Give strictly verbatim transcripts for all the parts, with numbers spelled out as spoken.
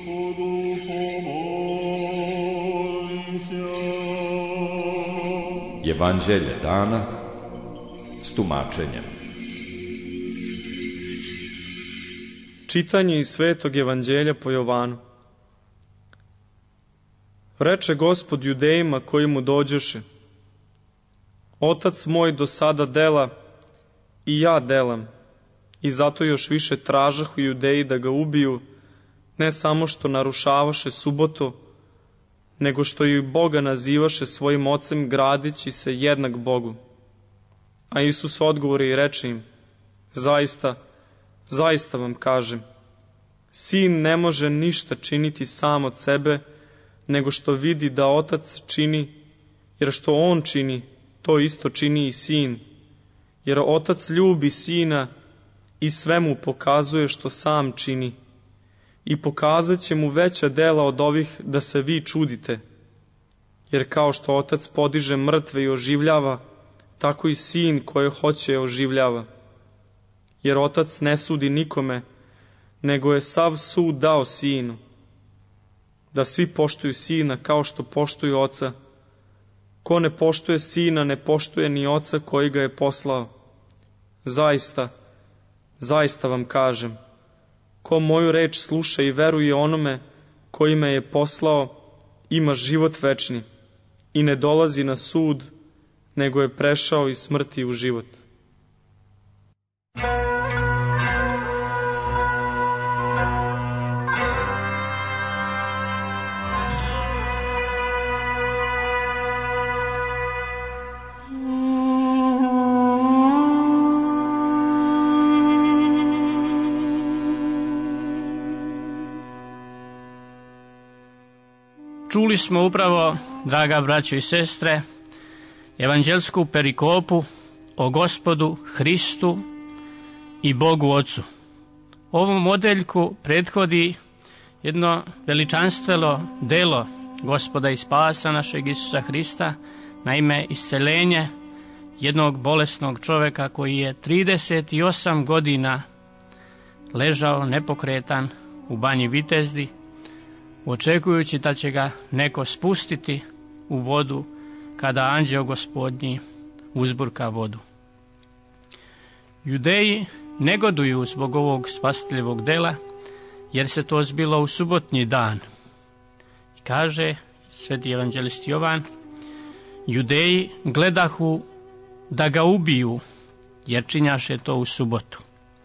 Evanđelje dana s tumačenjem. Čitanje iz Svetog Evanđelja po Jovanu. Reče Gospod Judejima koji mu dođoše: Otac moj do sada dela i ja delam, i zato još više tražahu Judeji da ga ubiju, ne samo što narušavaše subotu, nego što i Boga nazivaše svojim ocem, gradići se jednak Bogu. A Isus odgovori i reče im: Zaista, zaista vam kažem, sin ne može ništa činiti sam od sebe, nego što vidi da otac čini, jer što on čini, to isto čini i sin. Jer otac ljubi sina i sve mu pokazuje što sam čini. I pokazat će mu veća dela od ovih, da se vi čudite. Jer kao što otac podiže mrtve i oživljava, tako i sin koje hoće oživljava. Jer otac ne sudi nikome, nego je sav sud dao sinu, da svi poštuju sina kao što poštuju oca. Ko ne poštuje sina, ne poštuje ni oca koji ga je poslao. Zaista, zaista vam kažem, ko moju reč sluša i veruje onome koji me je poslao, ima život večni i ne dolazi na sud, nego je prešao iz smrti u život. Čuli smo upravo, draga braćo i sestre, evanđelsku perikopu o Gospodu Hristu i Bogu Ocu. Ovom modeljku prethodi jedno veličanstveno delo Gospoda i spasa našeg Isusa Hrista, naime isceljenje jednog bolesnog čovjeka koji je trideset osam godina ležao nepokretan u banji Vitezdi, očekujući da će ga neko spustiti u vodu kada anđeo Gospodnji uzburka vodu. Judeji negoduju zbog ovog spasiteljevog dela, jer se to zbilo u subotnji dan. I kaže sveti evanđelist Jovan: Judeji gledahu da ga ubiju, jer činjaše to u subotu.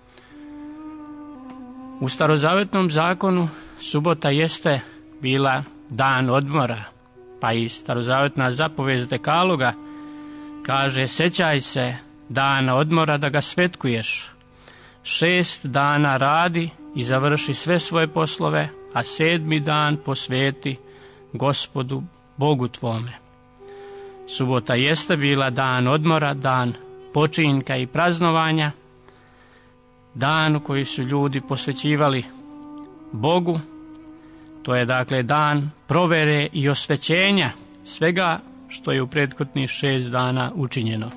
U starozavetnom zakonu subota jeste bila dan odmora, pa i starozavetna zapovest dekaloga kaže: sećaj se dana odmora da ga svetkuješ. Šest dana radi i završi sve svoje poslove, a sedmi dan posveti Gospodu Bogu tvome. Subota jeste bila dan odmora, dan počinka i praznovanja, dan u koji su ljudi posvećivali Bogu. To je dakle dan provere i osvećenja svega što je u prethodnih šest dana učinjeno.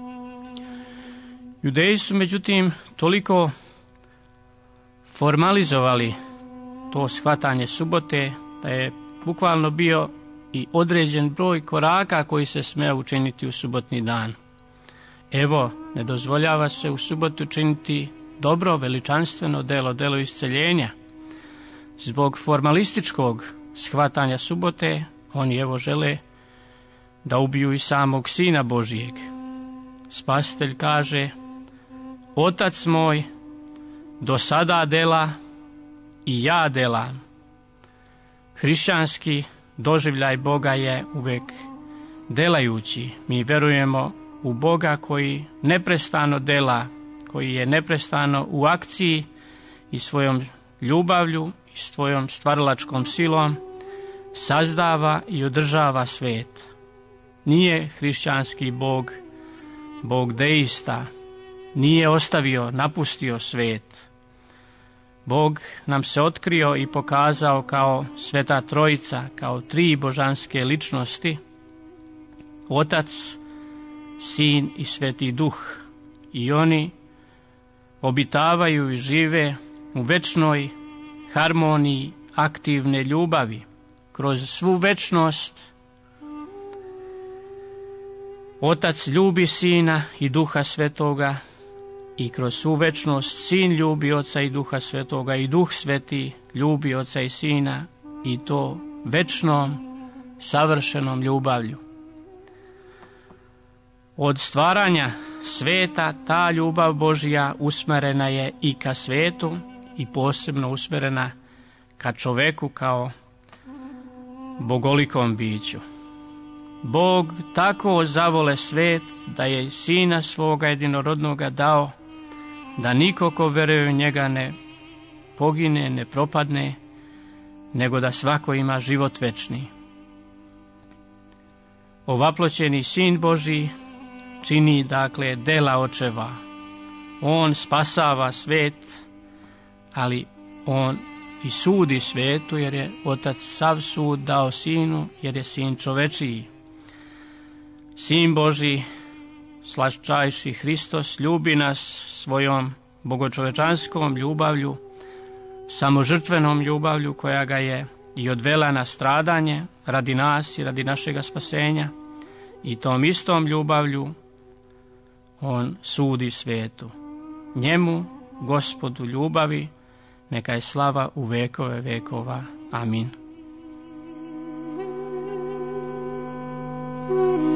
Judeji su međutim toliko formalizovali to shvatanje subote da je bukvalno bio i određen broj koraka koji se sme učiniti u subotni dan. Evo, ne dozvoljava se u subotu činiti dobro, veličanstveno delo, delo isceljenja. Zbog formalističkog shvatanja subote, oni evo žele da ubiju i samog Sina Božijeg. Spasitelj kaže: Otac moj do sada dela i ja delam. Hrišćanski doživljaj Boga je uvek delajući. Mi verujemo u Boga koji neprestano dela, koji je neprestano u akciji i svojom ljubavlju i svojom stvaralačkom silom sazdava i održava svet. Nije hrišćanski Bog Bog deista, nije ostavio, napustio svet. Bog nam se otkrio i pokazao kao Sveta Trojica, kao tri božanske ličnosti: Otac, Sin i Sveti Duh. I oni obitavaju i žive u večnoj harmoniji, aktivne ljubavi. Kroz svu večnost Otac ljubi Sina i Duha Svetoga i kroz svu večnost Sin ljubi Oca i Duha Svetoga i Duh Sveti ljubi Oca i Sina i to večnom, savršenom ljubavlju. Od stvaranja sveta ta ljubav Božja usmerena je i ka svetu i posebno usmerena ka čoveku kao bogolikom biću. Bog tako zavole svet da je Sina svoga jedinorodnoga dao, da niko ko veruje u njega ne pogine, ne propadne, nego da svako ima život večni. Ovaploćeni Sin Božji čini dakle dela očeva. On spasava svet, ali on i sudi svetu, jer je Otac sav sud dao Sinu, jer je Sin čovečiji. Sin Božji, slaščajši Hristos, ljubi nas svojom bogočovečanskom ljubavlju, samožrtvenom ljubavlju koja ga je i odvela na stradanje radi nas i radi našega spasenja, i tom istom ljubavlju on sudi svetu. Njemu, Gospodu ljubavi, neka je slava u vekove vekova. Amin.